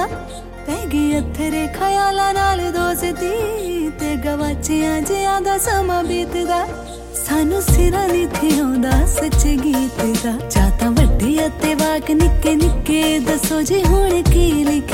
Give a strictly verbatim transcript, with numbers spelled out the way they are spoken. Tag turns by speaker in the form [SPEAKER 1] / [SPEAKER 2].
[SPEAKER 1] ਦਾ ਪੈ ਗਈ ਅਥਰੇ ਖਿਆਲਾਂ ਨਾਲ ਦੋਸਤੀ ਤੇ ਗਵਾਚਿਆਂ ਜਿਆਂ ਦਾ ਸਮਾਂ ਬੀਤਦਾ ਸਾਨੂੰ ਸਿਰਾਂ ਨੀ ਥੀ ਆਉਂਦਾ ਸੱਚ ਗੀਤ ਦਾ ਜਾਂ ਤਾਂ ਵੱਡੇ ਅਤੇ ਵਾਕ ਨਿੱਕੇ ਨਿੱਕੇ ਦੱਸੋ ਜੀ ਹੁਣ ਕੀ ਲਿਖਿਆ